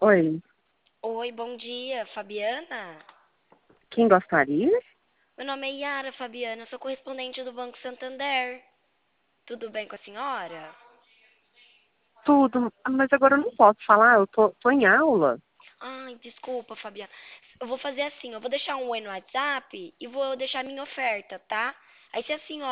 Oi, Oi, bom dia, Fabiana? quem gostaria? Meu nome é Yara, Fabiana, eu sou correspondente do Banco Santander. Tudo bem com a senhora? Tudo, mas agora eu não posso falar, eu tô em aula. Ai, desculpa, Fabiana. Eu vou fazer assim, eu vou deixar um oi no WhatsApp e vou deixar minha oferta, tá? Aí se a senhora